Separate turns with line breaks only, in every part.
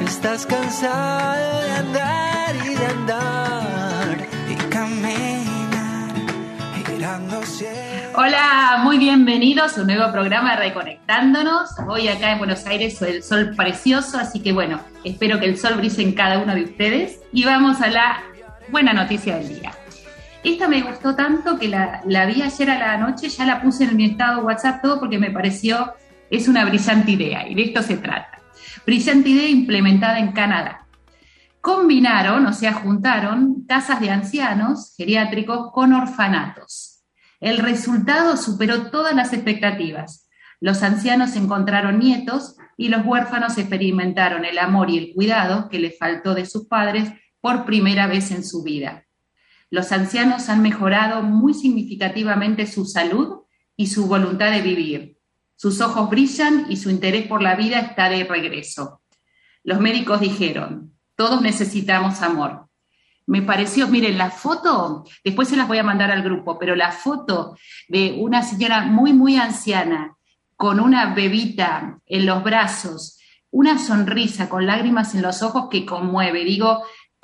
Estás cansado de andar y de andar y caminar girando siempre.
Hola, muy bienvenidos a un nuevo programa de Reconectándonos. Hoy acá en Buenos Aires el sol precioso, así que bueno, espero que el sol brille en cada uno de ustedes. Y vamos a la buena noticia del día. Esta me gustó tanto que la vi ayer a la noche, ya la puse en mi estado WhatsApp todo porque me pareció, es una brillante idea y de esto se trata. Brillante idea implementada en Canadá. Combinaron, o sea, juntaron casas de ancianos geriátricos con orfanatos. El resultado superó todas las expectativas. Los ancianos encontraron nietos y los huérfanos experimentaron el amor y el cuidado que les faltó de sus padres por primera vez en su vida. Los ancianos han mejorado muy significativamente su salud y su voluntad de vivir. Sus ojos brillan y su interés por la vida está de regreso. Los médicos dijeron, todos necesitamos amor. Me pareció, miren, la foto, después se las voy a mandar al grupo, pero la foto de una señora muy, muy anciana, con una bebita en los brazos, una sonrisa con lágrimas en los ojos que conmueve. Digo,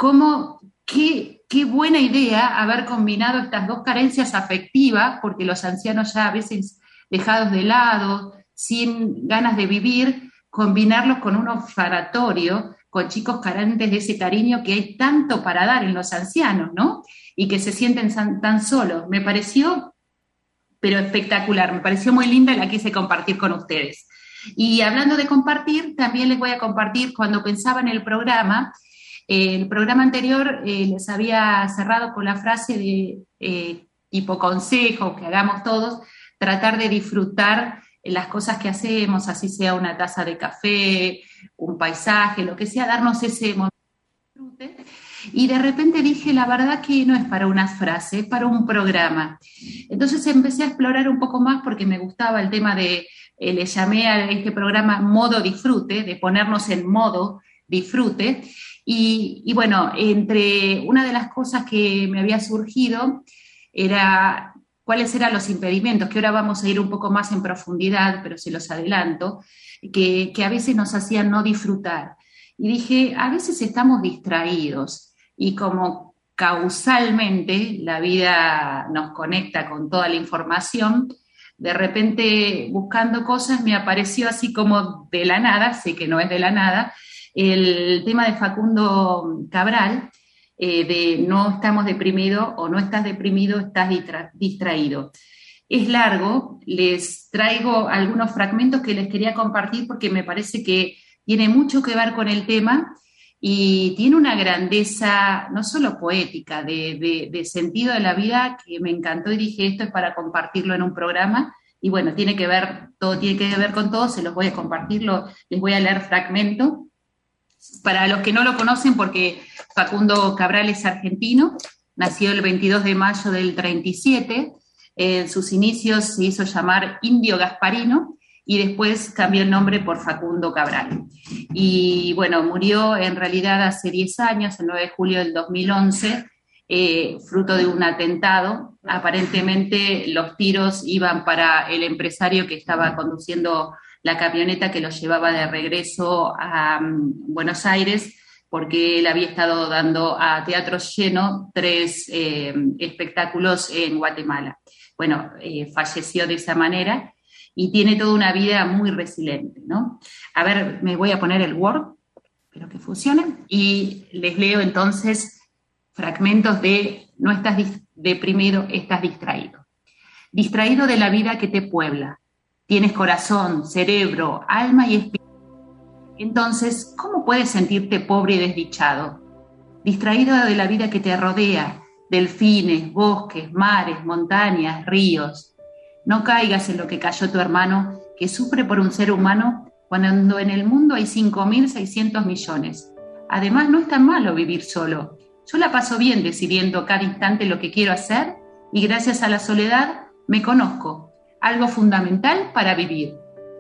qué buena idea haber combinado estas dos carencias afectivas, porque los ancianos ya a veces dejados de lado, sin ganas de vivir, combinarlos con un orfanatorio, con chicos carentes de ese cariño que hay tanto para dar en los ancianos, ¿no? Y que se sienten tan solos. Me pareció, pero espectacular, me pareció muy linda y la quise compartir con ustedes. Y hablando de compartir, también les voy a compartir, cuando pensaba en el programa anterior les había cerrado con la frase de tipo consejo, que hagamos todos, tratar de disfrutar las cosas que hacemos, así sea una taza de café, un paisaje, lo que sea, darnos ese momento de disfrute. Y de repente dije, la verdad que no es para una frase, es para un programa. Entonces empecé a explorar un poco más porque me gustaba el tema de, le llamé a este programa modo disfrute, de ponernos en modo disfrute. Y bueno, entre una de las cosas que me había surgido era cuáles eran los impedimentos, que ahora vamos a ir un poco más en profundidad, pero se los adelanto, que a veces nos hacían no disfrutar. Y dije, a veces estamos distraídos y como causalmente la vida nos conecta con toda la información, de repente buscando cosas me apareció así como de la nada, sé que no es de la nada, el tema de Facundo Cabral, de no estamos deprimidos o no estás deprimido, estás distraído. Es largo, les traigo algunos fragmentos que les quería compartir porque me parece que tiene mucho que ver con el tema y tiene una grandeza no solo poética, de sentido de la vida que me encantó y dije esto es para compartirlo en un programa y bueno, todo tiene que ver con todo, se los voy a compartir, les voy a leer fragmentos. Para los que no lo conocen, porque Facundo Cabral es argentino, nació el 22 de mayo del 37, en sus inicios se hizo llamar Indio Gasparino y después cambió el nombre por Facundo Cabral. Y bueno, murió en realidad hace 10 años, el 9 de julio del 2011, fruto de un atentado. Aparentemente los tiros iban para el empresario que estaba conduciendo la camioneta que lo llevaba de regreso a Buenos Aires, porque él había estado dando a teatro lleno 3 espectáculos en Guatemala. Bueno, falleció de esa manera y tiene toda una vida muy resiliente, ¿no? A ver, me voy a poner el Word, espero que funcione, y les leo entonces fragmentos de no estás deprimido, estás distraído. Distraído de la vida que te puebla. Tienes corazón, cerebro, alma y espíritu. Entonces, ¿cómo puedes sentirte pobre y desdichado? Distraído de la vida que te rodea, delfines, bosques, mares, montañas, ríos. No caigas en lo que cayó tu hermano, que sufre por un ser humano cuando en el mundo hay 5.600 millones. Además, no es tan malo vivir solo. Yo la paso bien decidiendo cada instante lo que quiero hacer y gracias a la soledad me conozco. Algo fundamental para vivir.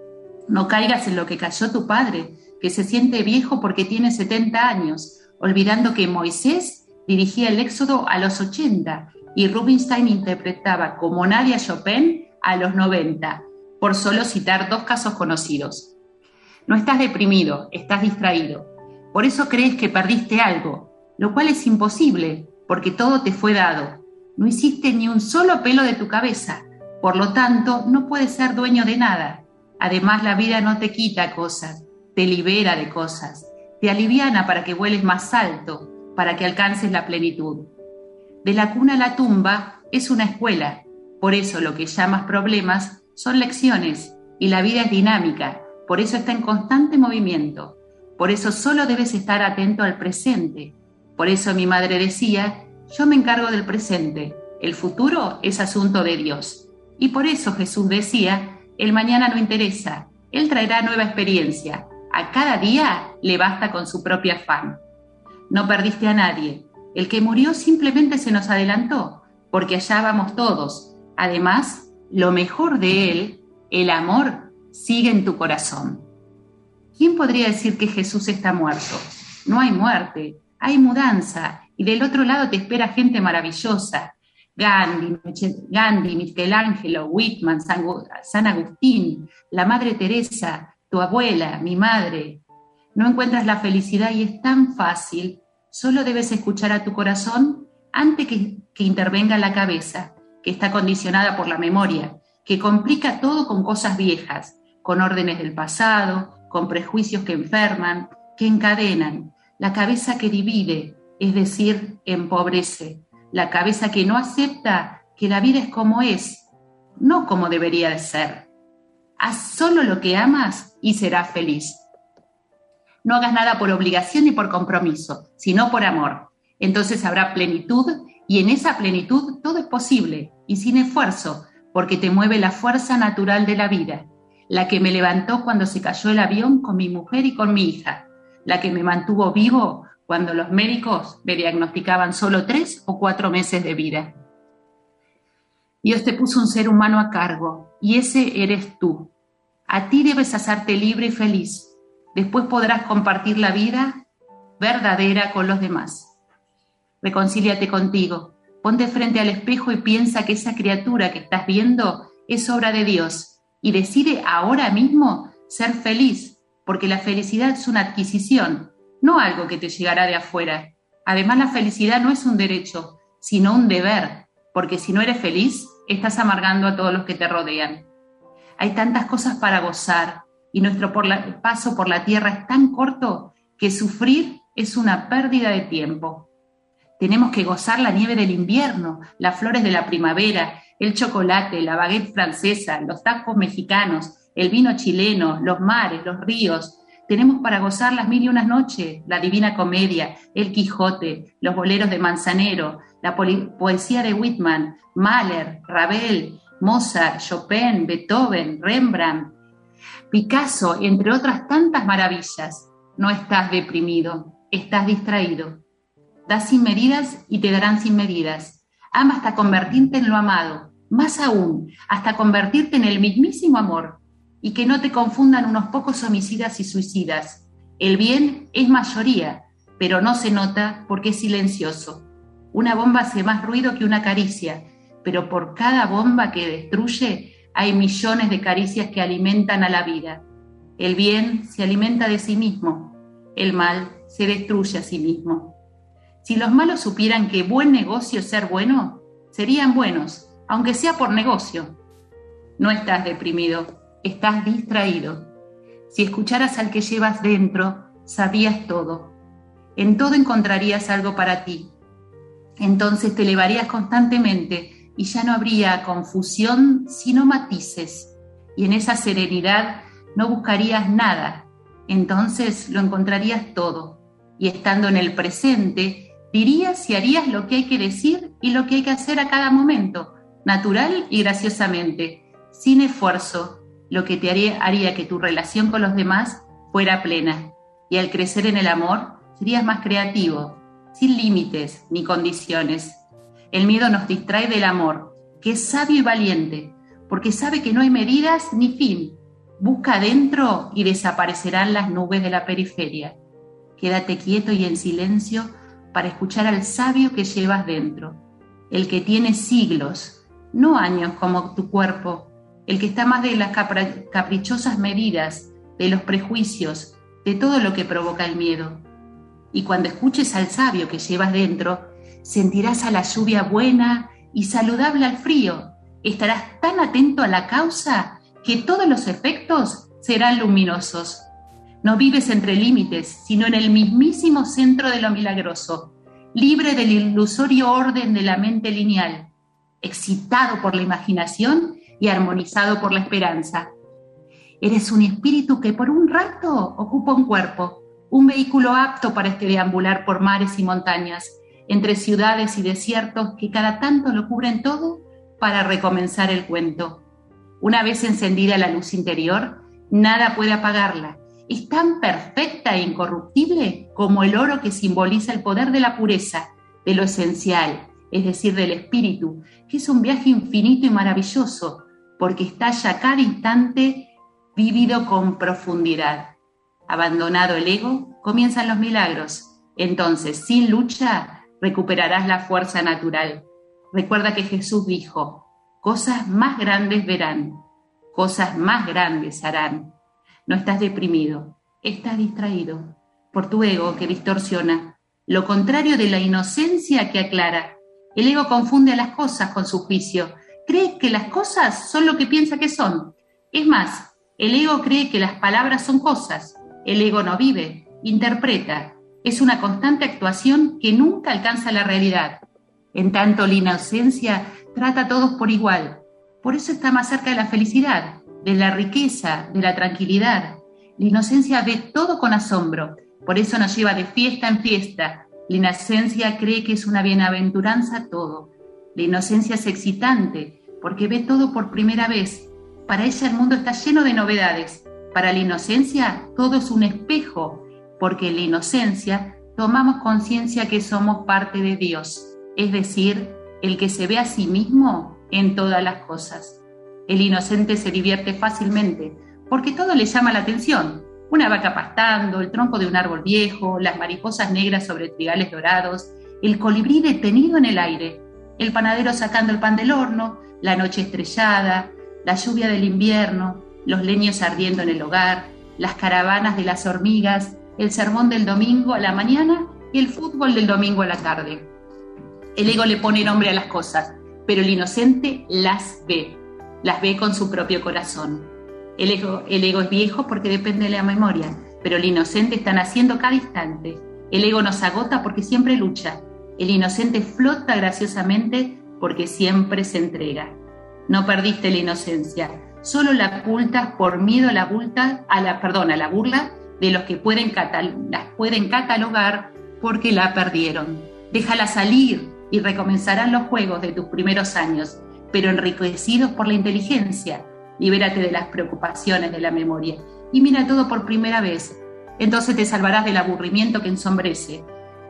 No caigas en lo que cayó tu padre, que se siente viejo porque tiene 70 años, olvidando que Moisés dirigía el Éxodo a los 80 y Rubinstein interpretaba como nadie a Chopin a los 90, por solo citar 2 casos conocidos. No estás deprimido, estás distraído. Por eso crees que perdiste algo, lo cual es imposible, porque todo te fue dado. No hiciste ni un solo pelo de tu cabeza, por lo tanto, no puedes ser dueño de nada. Además, la vida no te quita cosas, te libera de cosas, te aliviana para que vueles más alto, para que alcances la plenitud. De la cuna a la tumba es una escuela, por eso lo que llamas problemas son lecciones, y la vida es dinámica, por eso está en constante movimiento. Por eso solo debes estar atento al presente. Por eso mi madre decía, yo me encargo del presente, el futuro es asunto de Dios. Y por eso Jesús decía, el mañana no interesa, Él traerá nueva experiencia. A cada día le basta con su propio afán. No perdiste a nadie. El que murió simplemente se nos adelantó, porque allá vamos todos. Además, lo mejor de Él, el amor, sigue en tu corazón. ¿Quién podría decir que Jesús está muerto? No hay muerte, hay mudanza, y del otro lado te espera gente maravillosa. Gandhi, Michelangelo, Whitman, San Agustín, la Madre Teresa, tu abuela, mi madre. No encuentras la felicidad y es tan fácil. Solo debes escuchar a tu corazón antes que intervenga la cabeza, que está condicionada por la memoria, que complica todo con cosas viejas, con órdenes del pasado, con prejuicios que enferman, que encadenan, la cabeza que divide, es decir, empobrece, la cabeza que no acepta que la vida es como es, no como debería de ser. Haz solo lo que amas y serás feliz. No hagas nada por obligación ni por compromiso, sino por amor. Entonces habrá plenitud y en esa plenitud todo es posible y sin esfuerzo, porque te mueve la fuerza natural de la vida. La que me levantó cuando se cayó el avión con mi mujer y con mi hija, la que me mantuvo vivo cuando los médicos me diagnosticaban solo 3 o 4 meses de vida. Dios te puso un ser humano a cargo y ese eres tú. A ti debes hacerte libre y feliz. Después podrás compartir la vida verdadera con los demás. Reconcíliate contigo, ponte frente al espejo y piensa que esa criatura que estás viendo es obra de Dios. Y decide ahora mismo ser feliz, porque la felicidad es una adquisición, no algo que te llegará de afuera. Además, la felicidad no es un derecho, sino un deber, porque si no eres feliz, estás amargando a todos los que te rodean. Hay tantas cosas para gozar, y nuestro paso por la tierra es tan corto que sufrir es una pérdida de tiempo. Tenemos que gozar la nieve del invierno, las flores de la primavera, el chocolate, la baguette francesa, los tacos mexicanos, el vino chileno, los mares, los ríos. Tenemos para gozar las 1001 noches, la Divina Comedia, el Quijote, los boleros de Manzanero, la poesía de Whitman, Mahler, Ravel, Mozart, Chopin, Beethoven, Rembrandt, Picasso, entre otras tantas maravillas. No estás deprimido, estás distraído. Das sin medidas y te darán sin medidas. Ama hasta convertirte en lo amado, más aún, hasta convertirte en el mismísimo amor, y que no te confundan unos pocos homicidas y suicidas. El bien es mayoría, pero no se nota porque es silencioso. Una bomba hace más ruido que una caricia, pero por cada bomba que destruye hay millones de caricias que alimentan a la vida. El bien se alimenta de sí mismo, el mal se destruye a sí mismo. Si los malos supieran que buen negocio es ser bueno, serían buenos, aunque sea por negocio. No estás deprimido, estás distraído. Si escucharas al que llevas dentro, sabrías todo. En todo encontrarías algo para ti. Entonces te elevarías constantemente y ya no habría confusión, sino matices. Y en esa serenidad no buscarías nada. Entonces lo encontrarías todo. Y estando en el presente, dirías y harías lo que hay que decir y lo que hay que hacer a cada momento, natural y graciosamente, sin esfuerzo, lo que te haría que tu relación con los demás fuera plena. Y al crecer en el amor, serías más creativo, sin límites ni condiciones. El miedo nos distrae del amor, que es sabio y valiente, porque sabe que no hay medidas ni fin. Busca adentro y desaparecerán las nubes de la periferia. Quédate quieto y en silencio para escuchar al sabio que llevas dentro, el que tiene siglos, no años como tu cuerpo, el que está más de las caprichosas medidas, de los prejuicios, de todo lo que provoca el miedo. Y cuando escuches al sabio que llevas dentro, sentirás a la lluvia buena y saludable al frío. Estarás tan atento a la causa que todos los efectos serán luminosos. No vives entre límites, sino en el mismísimo centro de lo milagroso, libre del ilusorio orden de la mente lineal, excitado por la imaginación y armonizado por la esperanza. Eres un espíritu que por un rato ocupa un cuerpo, un vehículo apto para deambular por mares y montañas, entre ciudades y desiertos que cada tanto lo cubren todo para recomenzar el cuento. Una vez encendida la luz interior, nada puede apagarla. Es tan perfecta e incorruptible como el oro que simboliza el poder de la pureza, de lo esencial, es decir, del espíritu, que es un viaje infinito y maravilloso, porque estalla cada instante vivido con profundidad. Abandonado el ego, comienzan los milagros. Entonces, sin lucha, recuperarás la fuerza natural. Recuerda que Jesús dijo: cosas más grandes verán, cosas más grandes harán. No estás deprimido, estás distraído por tu ego que distorsiona, lo contrario de la inocencia que aclara. El ego confunde a las cosas con su juicio, cree que las cosas son lo que piensa que son. Es más, el ego cree que las palabras son cosas. El ego no vive, interpreta. Es una constante actuación que nunca alcanza la realidad. En tanto, la inocencia trata a todos por igual. Por eso está más cerca de la felicidad, de la riqueza, de la tranquilidad. La inocencia ve todo con asombro. Por eso nos lleva de fiesta en fiesta. La inocencia cree que es una bienaventuranza todo. La inocencia es excitante porque ve todo por primera vez. Para ella el mundo está lleno de novedades. Para la inocencia todo es un espejo, porque en la inocencia tomamos conciencia que somos parte de Dios, es decir, el que se ve a sí mismo en todas las cosas. El inocente se divierte fácilmente, porque todo le llama la atención. Una vaca pastando, el tronco de un árbol viejo, las mariposas negras sobre trigales dorados, el colibrí detenido en el aire, el panadero sacando el pan del horno, la noche estrellada, la lluvia del invierno, los leños ardiendo en el hogar, las caravanas de las hormigas, el sermón del domingo a la mañana y el fútbol del domingo a la tarde. El ego le pone nombre a las cosas, pero el inocente las ve con su propio corazón. El ego es viejo porque depende de la memoria, pero el inocente está naciendo cada instante. El ego nos agota porque siempre lucha. El inocente flota graciosamente porque siempre se entrega. No perdiste la inocencia, solo la ocultas por miedo a la burla de los que las pueden catalogar porque la perdieron. Déjala salir y recomenzarán los juegos de tus primeros años, pero enriquecidos por la inteligencia. Libérate de las preocupaciones de la memoria y mira todo por primera vez. Entonces te salvarás del aburrimiento que ensombrece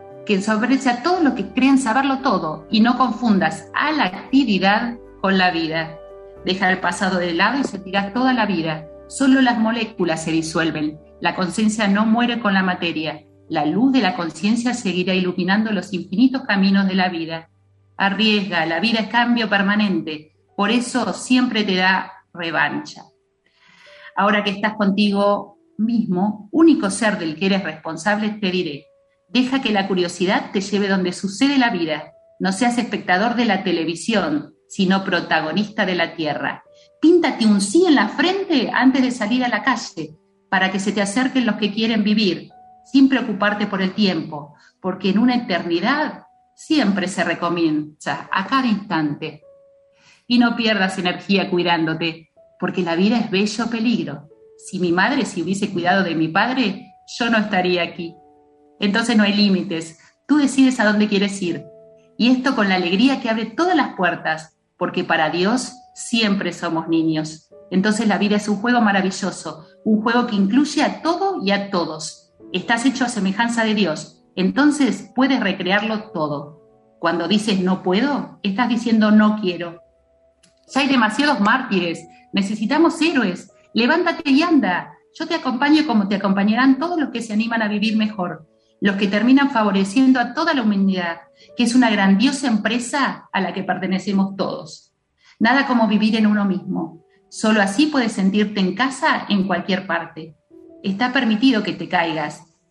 a todos los que creen saberlo todo, y no confundas a la actividad con la vida. Deja el pasado de lado y sentirás toda la vida. Solo las moléculas se disuelven. La conciencia no muere con la materia. La luz de la conciencia seguirá iluminando los infinitos caminos de la vida. Arriesga, la vida es cambio permanente. Por eso siempre te da revancha. Ahora que estás contigo mismo, único ser del que eres responsable, te diré: deja que la curiosidad te lleve donde sucede la vida. No seas espectador de la televisión, sino protagonista de la tierra. Píntate un sí en la frente antes de salir a la calle, para que se te acerquen los que quieren vivir, sin preocuparte por el tiempo, porque en una eternidad siempre se recomienza, a cada instante. Y no pierdas energía cuidándote, porque la vida es bello peligro. Si mi madre se hubiese cuidado de mi padre, yo no estaría aquí. Entonces no hay límites, tú decides a dónde quieres ir. Y esto con la alegría que abre todas las puertas, porque para Dios siempre somos niños. Entonces la vida es un juego maravilloso, un juego que incluye a todo y a todos. Estás hecho a semejanza de Dios, entonces puedes recrearlo todo. Cuando dices no puedo, estás diciendo no quiero. Ya hay demasiados mártires, necesitamos héroes. Levántate y anda. Yo te acompaño como te acompañarán todos los que se animan a vivir mejor, los que terminan favoreciendo a toda la humanidad, que es una grandiosa empresa a la que pertenecemos todos. Nada como vivir en uno mismo. Solo así puedes sentirte en casa en cualquier parte. Está permitido que te caigas,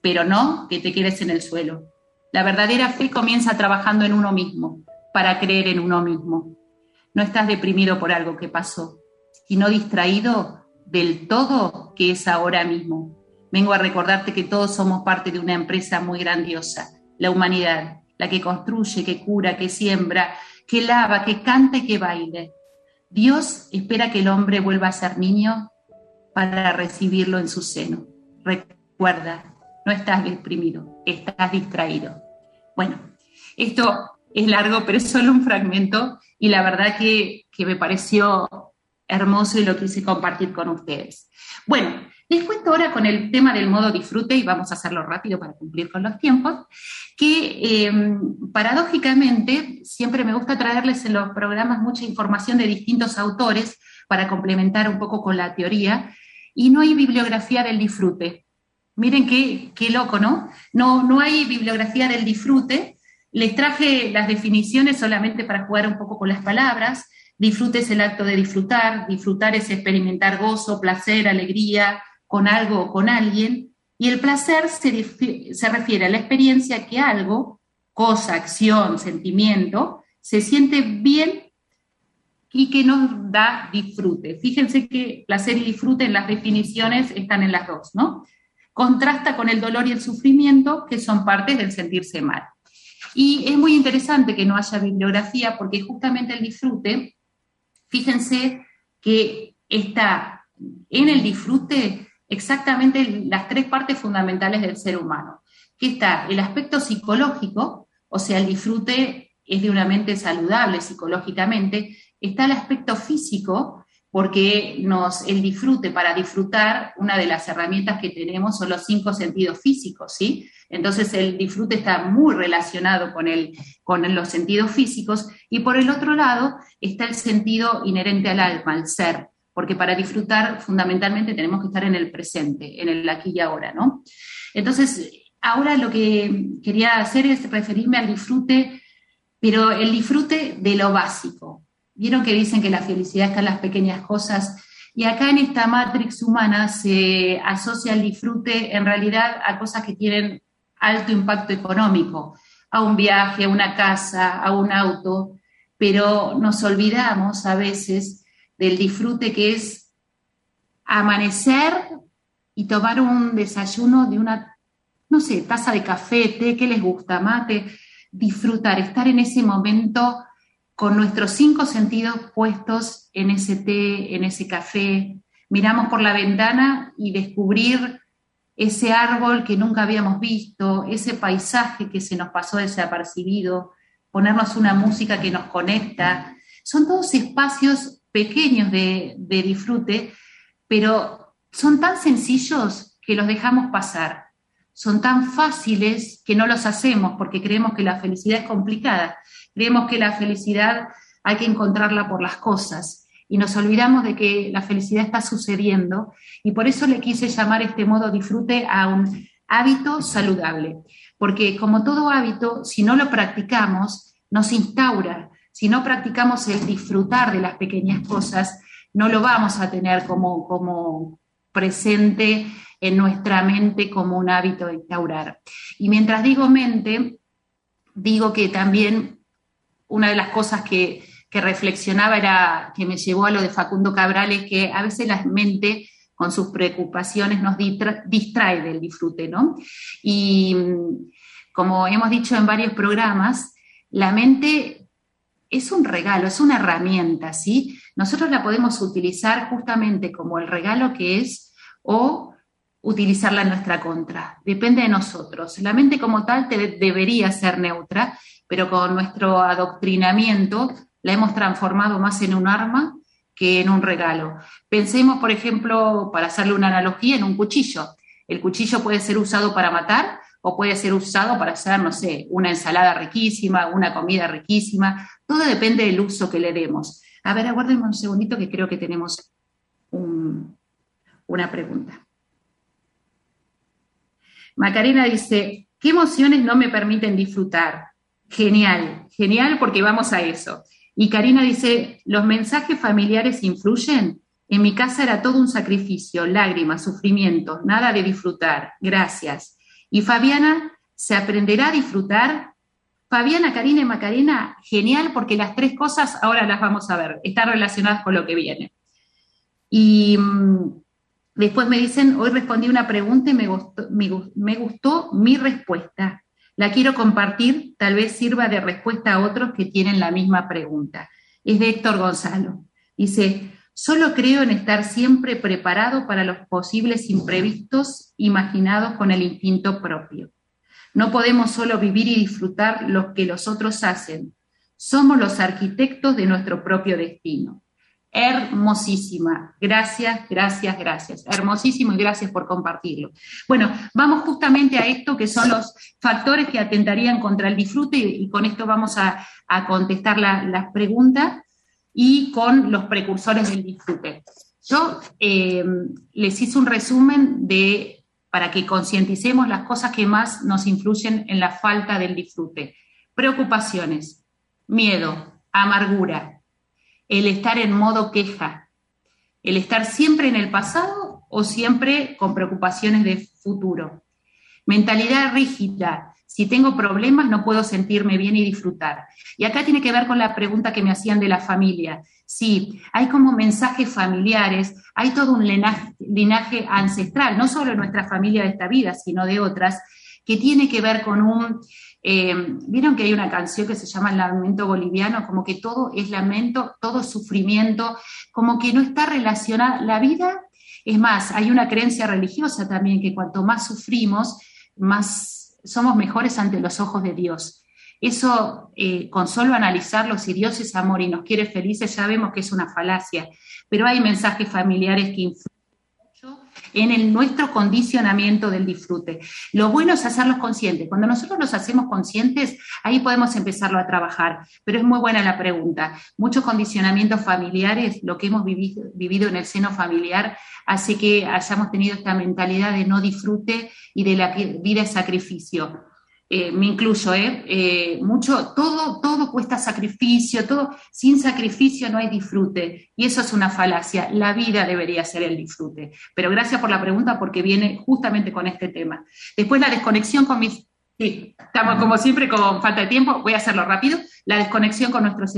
pero no que te quedes en el suelo. La verdadera fe comienza trabajando en uno mismo, para creer en uno mismo. No estás deprimido por algo que pasó, sino distraído del todo que es ahora mismo. Vengo a recordarte que todos somos parte de una empresa muy grandiosa, la humanidad, la que construye, que cura, que siembra, que lava, que canta y que baile. Dios espera que el hombre vuelva a ser niño para recibirlo en su seno. Recuerda, no estás deprimido, estás distraído. Bueno, esto es largo, pero es solo un fragmento y la verdad que me pareció hermoso y lo quise compartir con ustedes. Bueno, les cuento ahora con el tema del modo disfrute, y vamos a hacerlo rápido para cumplir con los tiempos, que paradójicamente siempre me gusta traerles en los programas mucha información de distintos autores para complementar un poco con la teoría, y no hay bibliografía del disfrute. Miren qué loco, ¿no? No hay bibliografía del disfrute. Les traje las definiciones solamente para jugar un poco con las palabras. Disfrute es el acto de disfrutar, disfrutar es experimentar gozo, placer, alegría con algo o con alguien, y el placer se refiere a la experiencia que algo, cosa, acción, sentimiento, se siente bien y que nos da disfrute. Fíjense que placer y disfrute en las definiciones están en las dos, ¿no? Contrasta con el dolor y el sufrimiento, que son partes del sentirse mal. Y es muy interesante que no haya bibliografía, porque justamente el disfrute, fíjense que está en el disfrute exactamente las tres partes fundamentales del ser humano, que está el aspecto psicológico, o sea, el disfrute es de una mente saludable psicológicamente, está el aspecto físico, porque el disfrute, para disfrutar, una de las herramientas que tenemos son los 5 sentidos físicos, ¿sí? Entonces el disfrute está muy relacionado con los sentidos físicos, y por el otro lado está el sentido inherente al alma, al ser, porque para disfrutar fundamentalmente tenemos que estar en el presente, en el aquí y ahora, ¿no? Entonces, ahora lo que quería hacer es referirme al disfrute, pero el disfrute de lo básico. Vieron que dicen que la felicidad está en las pequeñas cosas, y acá en esta matrix humana se asocia el disfrute en realidad a cosas que tienen alto impacto económico, a un viaje, a una casa, a un auto, pero nos olvidamos a veces del disfrute que es amanecer y tomar un desayuno de una, no sé, taza de café, té, ¿qué les gusta? Mate, disfrutar, estar en ese momento con nuestros 5 sentidos puestos en ese té, en ese café. Miramos por la ventana y descubrir ese árbol que nunca habíamos visto, ese paisaje que se nos pasó desapercibido, ponernos una música que nos conecta. Son todos espacios pequeños de disfrute, pero son tan sencillos que los dejamos pasar. Son tan fáciles que no los hacemos porque creemos que la felicidad es complicada. Creemos que la felicidad hay que encontrarla por las cosas y nos olvidamos de que la felicidad está sucediendo, y por eso le quise llamar este modo disfrute a un hábito saludable, porque como todo hábito, si no lo practicamos, nos instaura. Si no practicamos el disfrutar de las pequeñas cosas, no lo vamos a tener como presente en nuestra mente como un hábito de instaurar. Y mientras digo mente, digo que también una de las cosas que reflexionaba era, que me llevó a lo de Facundo Cabral, es que a veces la mente con sus preocupaciones nos distrae del disfrute, ¿no? Y como hemos dicho en varios programas, la mente es un regalo, es una herramienta, ¿sí? Nosotros la podemos utilizar justamente como el regalo que es, o utilizarla en nuestra contra. Depende de nosotros. La mente como tal debería ser neutra, pero con nuestro adoctrinamiento la hemos transformado más en un arma que en un regalo. Pensemos, por ejemplo, para hacerle una analogía, en un cuchillo. El cuchillo puede ser usado para matar o puede ser usado para hacer, no sé, una ensalada riquísima, una comida riquísima. Todo depende del uso que le demos. A ver, aguárdenme un segundito que creo que tenemos una pregunta. Macarena dice, ¿qué emociones no me permiten disfrutar? Genial, genial, porque vamos a eso. Y Karina dice, ¿los mensajes familiares influyen? En mi casa era todo un sacrificio, lágrimas, sufrimiento, nada de disfrutar, gracias. Y Fabiana se aprenderá a disfrutar. Fabiana, Karina y Macarena, genial, porque las 3 cosas ahora las vamos a ver, están relacionadas con lo que viene. Y después me dicen, hoy respondí una pregunta y me gustó mi respuesta. La quiero compartir, tal vez sirva de respuesta a otros que tienen la misma pregunta. Es de Héctor Gonzalo. Dice, solo creo en estar siempre preparado para los posibles imprevistos imaginados con el instinto propio. No podemos solo vivir y disfrutar lo que los otros hacen. Somos los arquitectos de nuestro propio destino. Hermosísima. Gracias, gracias, gracias. Hermosísimo y gracias por compartirlo. Bueno, vamos justamente a esto que son los factores que atentarían contra el disfrute y con esto vamos a contestar las preguntas y con los precursores del disfrute. Yo les hice un resumen para que concienticemos las cosas que más nos influyen en la falta del disfrute. Preocupaciones, miedo, amargura, el estar en modo queja, el estar siempre en el pasado o siempre con preocupaciones de futuro. Mentalidad rígida, si tengo problemas no puedo sentirme bien y disfrutar. Y acá tiene que ver con la pregunta que me hacían de la familia. Sí, hay como mensajes familiares, hay todo un linaje ancestral, no solo en nuestra familia de esta vida, sino de otras, que tiene que ver con vieron que hay una canción que se llama El lamento boliviano, como que todo es lamento, todo es sufrimiento, como que no está relacionada la vida. Es más, hay una creencia religiosa también que cuanto más sufrimos, más somos mejores ante los ojos de Dios. Eso, con solo analizarlo, si Dios es amor y nos quiere felices, ya vemos que es una falacia, pero hay mensajes familiares que influyen mucho en nuestro condicionamiento del disfrute. Lo bueno es hacerlos conscientes. Cuando nosotros los hacemos conscientes, ahí podemos empezarlo a trabajar, pero es muy buena la pregunta. Muchos condicionamientos familiares, lo que hemos vivido en el seno familiar, hace que hayamos tenido esta mentalidad de no disfrute y de la vida es sacrificio. Me incluyo, mucho, todo cuesta sacrificio, todo, sin sacrificio no hay disfrute, y eso es una falacia, la vida debería ser el disfrute. Pero gracias por la pregunta porque viene justamente con este tema. Después la desconexión con mis... Sí, estamos como siempre con falta de tiempo, voy a hacerlo rápido. La desconexión con nuestros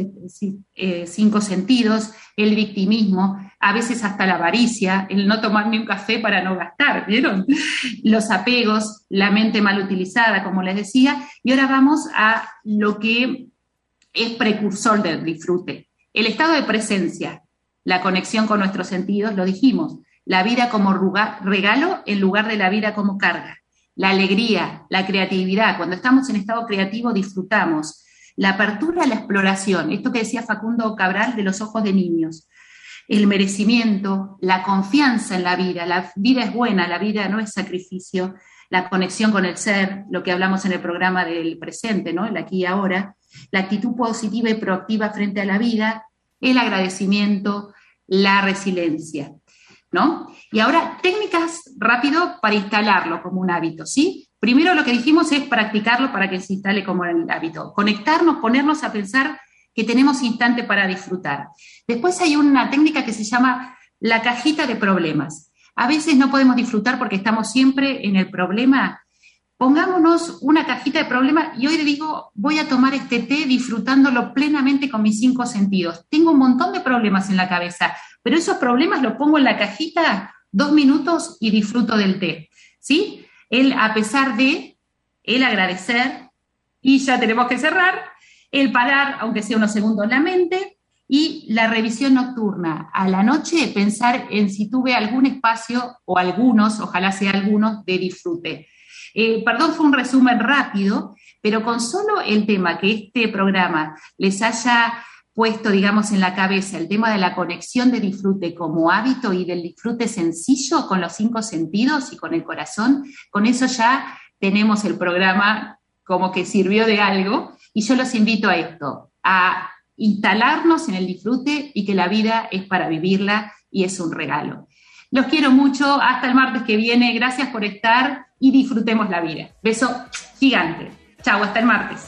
5 sentidos, el victimismo, a veces hasta la avaricia, el no tomar ni un café para no gastar, ¿vieron? Los apegos, la mente mal utilizada, como les decía. Y ahora vamos a lo que es precursor del disfrute. El estado de presencia, la conexión con nuestros sentidos, lo dijimos. La vida como regalo en lugar de la vida como carga. La alegría, la creatividad. Cuando estamos en estado creativo disfrutamos. La apertura a la exploración, esto que decía Facundo Cabral de los ojos de niños. El merecimiento, la confianza en la vida es buena, la vida no es sacrificio. La conexión con el ser, lo que hablamos en el programa del presente, ¿no? El aquí y ahora. La actitud positiva y proactiva frente a la vida, el agradecimiento, la resiliencia, ¿no? Y ahora, técnicas rápido para instalarlo como un hábito, ¿sí? Primero lo que dijimos es practicarlo para que se instale como el hábito. Conectarnos, ponernos a pensar que tenemos instante para disfrutar. Después hay una técnica que se llama la cajita de problemas. A veces no podemos disfrutar porque estamos siempre en el problema. Pongámonos una cajita de problemas y hoy digo, voy a tomar este té disfrutándolo plenamente con mis 5 sentidos. Tengo un montón de problemas en la cabeza, pero esos problemas los pongo en la cajita 2 minutos y disfruto del té, ¿sí? A pesar de el agradecer, y ya tenemos que cerrar, el parar, aunque sea unos segundos, la mente, y la revisión nocturna. A la noche pensar en si tuve algún espacio, o algunos, ojalá sea algunos, de disfrute. Perdón, fue un resumen rápido, pero con solo el tema que este programa les haya puesto, digamos, en la cabeza, el tema de la conexión de disfrute como hábito y del disfrute sencillo con los 5 sentidos y con el corazón, con eso ya tenemos el programa como que sirvió de algo, y yo los invito a esto, a instalarnos en el disfrute y que la vida es para vivirla y es un regalo. Los quiero mucho, hasta el martes que viene, gracias por estar y disfrutemos la vida. Beso gigante. Chau, hasta el martes.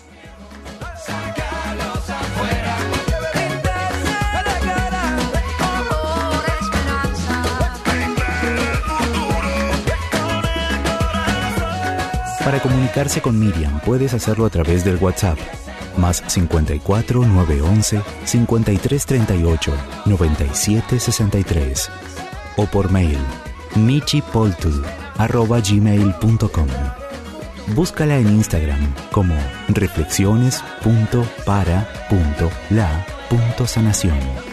Para comunicarse con Miriam puedes hacerlo a través del WhatsApp más 54 911 5338 9763 o por mail michipoltu@gmail.com. Búscala en Instagram como reflexiones.para.la.sanación.